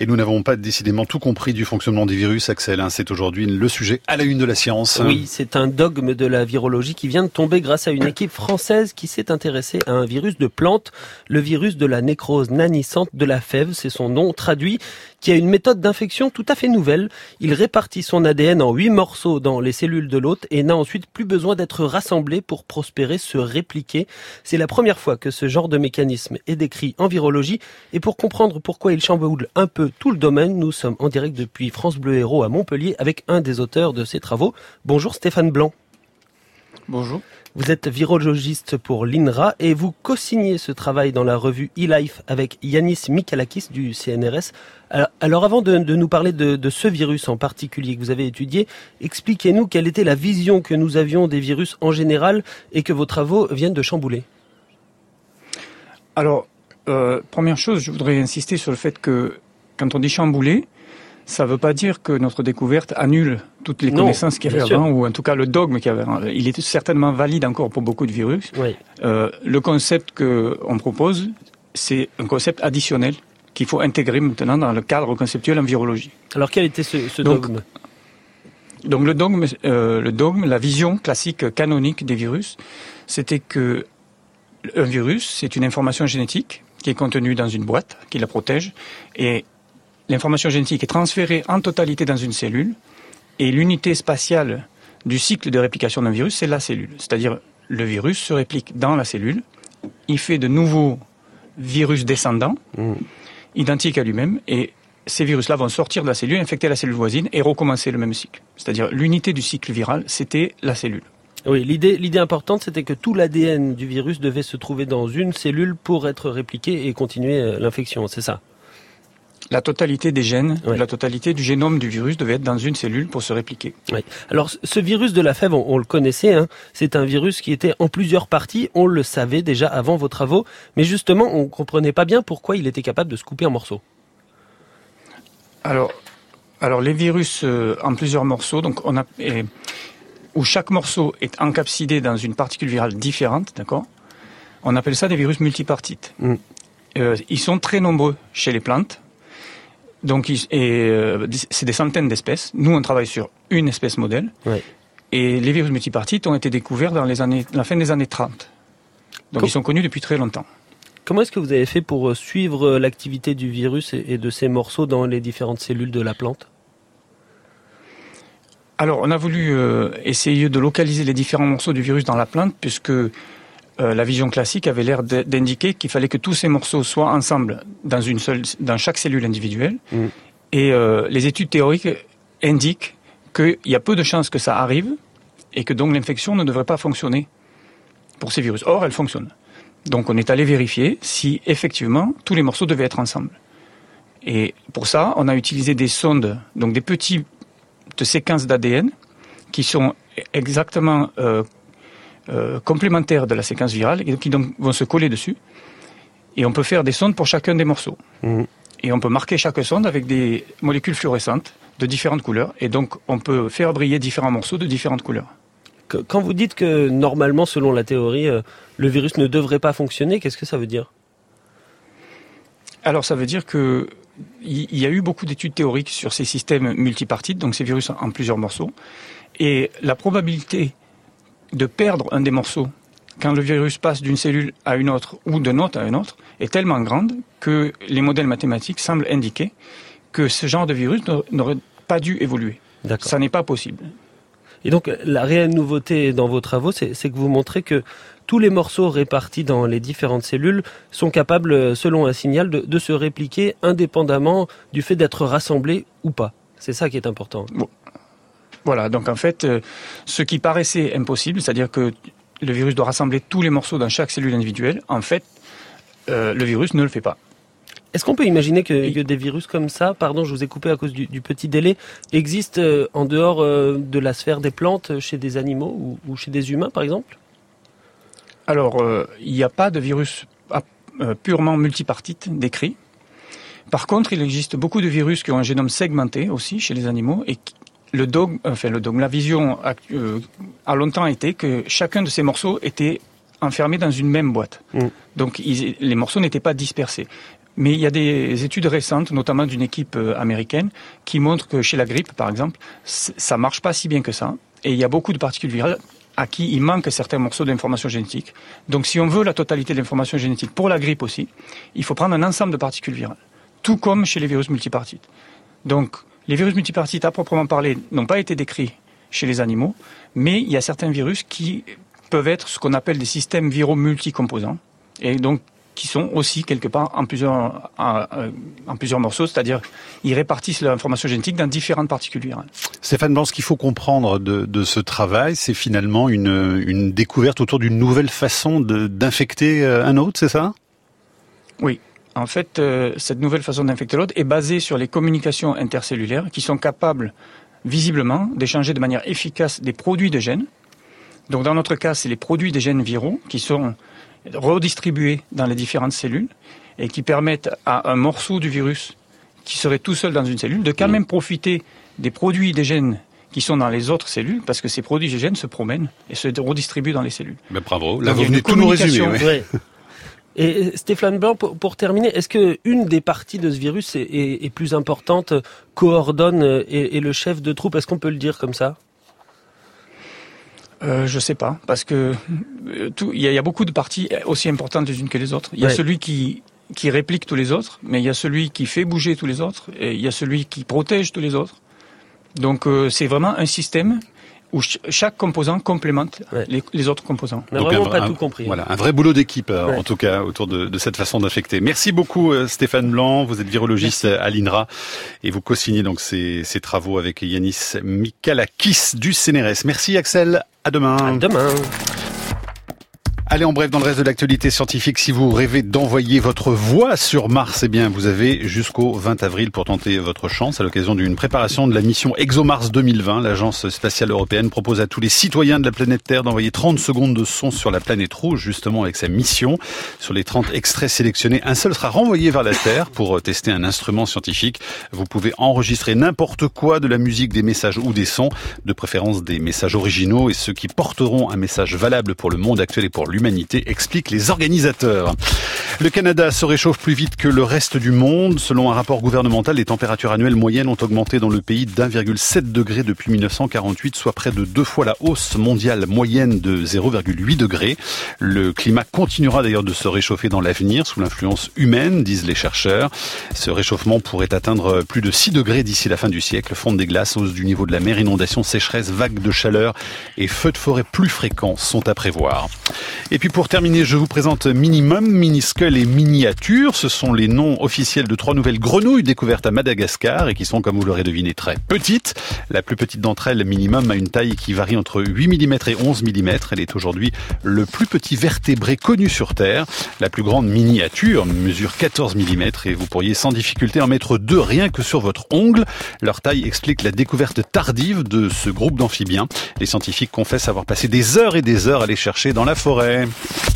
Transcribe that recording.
Et nous n'avons pas décidément tout compris du fonctionnement des virus, Axel. C'est aujourd'hui le sujet à la une de la science. Oui, c'est un dogme de la virologie qui vient de tomber grâce à une équipe française qui s'est intéressée à un virus de plante, le virus de la nécrose nannissante de la fève, c'est son nom traduit, qui a une méthode d'infection tout à fait nouvelle. Il répartit son ADN en 8 morceaux dans les cellules de l'hôte et n'a ensuite plus besoin d'être rassemblé pour prospérer, se répliquer. C'est la première fois que ce genre de mécanisme est décrit en virologie. Et pour comprendre pourquoi il chamboule un peu tout le domaine, nous sommes en direct depuis France Bleu Héros à Montpellier avec un des auteurs de ces travaux. Bonjour Stéphane Blanc. Bonjour. Vous êtes virologiste pour l'INRA et vous co-signez ce travail dans la revue eLife avec Yanis Mikalakis du CNRS. Alors avant de nous parler de ce virus en particulier que vous avez étudié, expliquez-nous quelle était la vision que nous avions des virus en général et que vos travaux viennent de chambouler. Alors, première chose, je voudrais insister sur le fait que quand on dit chambouler, ça ne veut pas dire que notre découverte annule toutes les connaissances qu'il y avait avant, ou en tout cas le dogme qu'il y avait avant. Il est certainement valide encore pour beaucoup de virus. Oui. Le concept qu'on propose, c'est un concept additionnel qu'il faut intégrer maintenant dans le cadre conceptuel en virologie. Alors quel était ce dogme ? Donc le dogme, la vision classique canonique des virus, c'était que un virus, c'est une information génétique qui est contenue dans une boîte, qui la protège, et l'information génétique est transférée en totalité dans une cellule, et l'unité spatiale du cycle de réplication d'un virus, c'est la cellule. C'est-à-dire, le virus se réplique dans la cellule, il fait de nouveaux virus descendants, identiques à lui-même, et ces virus-là vont sortir de la cellule, infecter la cellule voisine, et recommencer le même cycle. C'est-à-dire, l'unité du cycle viral, c'était la cellule. Oui, l'idée importante, c'était que tout l'ADN du virus devait se trouver dans une cellule pour être répliqué et continuer l'infection, c'est ça ? La totalité des gènes, la totalité du génome du virus devait être dans une cellule pour se répliquer. Oui. Alors, ce virus de la fève, on le connaissait, c'est un virus qui était en plusieurs parties, on le savait déjà avant vos travaux, mais justement, on ne comprenait pas bien pourquoi il était capable de se couper en morceaux. Alors les virus en plusieurs morceaux, donc où chaque morceau est encapsidé dans une particule virale différente, d'accord ? On appelle ça des virus multipartites. Ils sont très nombreux chez les plantes. Donc, c'est des centaines d'espèces. Nous, on travaille sur une espèce modèle. Ouais. Et les virus multipartites ont été découverts dans la fin des années 30. Donc, ils sont connus depuis très longtemps. Comment est-ce que vous avez fait pour suivre l'activité du virus et de ces morceaux dans les différentes cellules de la plante ? Alors, on a voulu essayer de localiser les différents morceaux du virus dans la plante, puisque la vision classique avait l'air d'indiquer qu'il fallait que tous ces morceaux soient ensemble dans chaque cellule individuelle. Et les études théoriques indiquent qu'il y a peu de chances que ça arrive et que donc l'infection ne devrait pas fonctionner pour ces virus. Or, elle fonctionne. Donc, on est allé vérifier si effectivement tous les morceaux devaient être ensemble. Et pour ça, on a utilisé des sondes, donc des petites séquences d'ADN qui sont exactement complémentaires de la séquence virale et qui donc vont se coller dessus. Et on peut faire des sondes pour chacun des morceaux. Et on peut marquer chaque sonde avec des molécules fluorescentes de différentes couleurs. Et donc, on peut faire briller différents morceaux de différentes couleurs. Quand vous dites que, normalement, selon la théorie, le virus ne devrait pas fonctionner, qu'est-ce que ça veut dire ? Alors, ça veut dire que il y a eu beaucoup d'études théoriques sur ces systèmes multipartites, donc ces virus en plusieurs morceaux. Et la probabilité de perdre un des morceaux quand le virus passe d'une cellule à une autre ou d'un autre à une autre est tellement grande que les modèles mathématiques semblent indiquer que ce genre de virus n'aurait pas dû évoluer. D'accord. Ça n'est pas possible. Et donc, la réelle nouveauté dans vos travaux, c'est que vous montrez que tous les morceaux répartis dans les différentes cellules sont capables, selon un signal, de se répliquer indépendamment du fait d'être rassemblés ou pas. C'est ça qui est important. Bon. Voilà, donc en fait, ce qui paraissait impossible, c'est-à-dire que le virus doit rassembler tous les morceaux dans chaque cellule individuelle, en fait, le virus ne le fait pas. Est-ce qu'on peut imaginer que des virus comme ça, pardon, je vous ai coupé à cause du petit délai, existent en dehors de la sphère des plantes, chez des animaux ou chez des humains, par exemple ? Alors, il n'y a pas de virus purement multipartite décrit. Par contre, il existe beaucoup de virus qui ont un génome segmenté aussi chez les animaux et la vision a longtemps été que chacun de ces morceaux était enfermé dans une même boîte. Donc les morceaux n'étaient pas dispersés. Mais il y a des études récentes, notamment d'une équipe américaine, qui montrent que chez la grippe, par exemple, ça marche pas si bien que ça. Et il y a beaucoup de particules virales à qui il manque certains morceaux d'information génétique. Donc si on veut la totalité de l'information génétique pour la grippe aussi, il faut prendre un ensemble de particules virales. Tout comme chez les virus multipartites. Donc les virus multipartites, à proprement parler, n'ont pas été décrits chez les animaux, mais il y a certains virus qui peuvent être ce qu'on appelle des systèmes viraux multicomposants. Et donc qui sont aussi quelque part en plusieurs morceaux, c'est-à-dire ils répartissent l'information génétique dans différentes particules virales. Stéphane Blanc, ce qu'il faut comprendre de ce travail, c'est finalement une découverte autour d'une nouvelle façon d'infecter un hôte, c'est ça ? Oui. En fait, cette nouvelle façon d'infecter l'hôte est basée sur les communications intercellulaires qui sont capables, visiblement, d'échanger de manière efficace des produits de gènes. Donc dans notre cas, c'est les produits des gènes viraux qui sont redistribués dans les différentes cellules et qui permettent à un morceau du virus qui serait tout seul dans une cellule de quand même profiter des produits des gènes qui sont dans les autres cellules, parce que ces produits des gènes se promènent et se redistribuent dans les cellules. Ben bravo, là vous venez tout nous résumer. Ouais. Et Stéphane Blanc, pour terminer, est-ce que une des parties de ce virus est plus importante, coordonne et le chef de troupe, est-ce qu'on peut le dire comme ça ? Je sais pas, parce que il y a beaucoup de parties aussi importantes les unes que les autres. Il y a celui qui réplique tous les autres, mais il y a celui qui fait bouger tous les autres, et il y a celui qui protège tous les autres. Donc c'est vraiment un système où chaque composant complémente les autres composants. On n'a vraiment pas tout compris. Voilà, un vrai boulot d'équipe, en tout cas, autour de cette façon d'infecter. Merci beaucoup, Stéphane Blanc. Vous êtes virologiste à l'INRA et vous co-signez donc ces travaux avec Yanis Mikalakis du CNRS. Merci, Axel. À demain. À demain. Allez, en bref, dans le reste de l'actualité scientifique, si vous rêvez d'envoyer votre voix sur Mars, eh bien, vous avez jusqu'au 20 avril pour tenter votre chance à l'occasion d'une préparation de la mission ExoMars 2020. L'Agence spatiale européenne propose à tous les citoyens de la planète Terre d'envoyer 30 secondes de son sur la planète rouge, justement avec sa mission. Sur les 30 extraits sélectionnés, un seul sera renvoyé vers la Terre pour tester un instrument scientifique. Vous pouvez enregistrer n'importe quoi, de la musique, des messages ou des sons, de préférence des messages originaux et ceux qui porteront un message valable pour le monde actuel et pour l'humanité, expliquent les organisateurs. Le Canada se réchauffe plus vite que le reste du monde. Selon un rapport gouvernemental, les températures annuelles moyennes ont augmenté dans le pays d'1,7 degré depuis 1948, soit près de 2 fois la hausse mondiale moyenne de 0,8 degré. Le climat continuera d'ailleurs de se réchauffer dans l'avenir, sous l'influence humaine, disent les chercheurs. Ce réchauffement pourrait atteindre plus de 6 degrés d'ici la fin du siècle. Fonte des glaces, hausse du niveau de la mer, inondations, sécheresse, vagues de chaleur et feux de forêt plus fréquents sont à prévoir. Et puis pour terminer, je vous présente Minimum, Miniscule et Miniature. Ce sont les noms officiels de 3 nouvelles grenouilles découvertes à Madagascar et qui sont, comme vous l'aurez deviné, très petites. La plus petite d'entre elles, Minimum, a une taille qui varie entre 8 mm et 11 mm. Elle est aujourd'hui le plus petit vertébré connu sur Terre. La plus grande Miniature mesure 14 mm et vous pourriez sans difficulté en mettre 2 rien que sur votre ongle. Leur taille explique la découverte tardive de ce groupe d'amphibiens. Les scientifiques confessent avoir passé des heures et des heures à les chercher dans la forêt.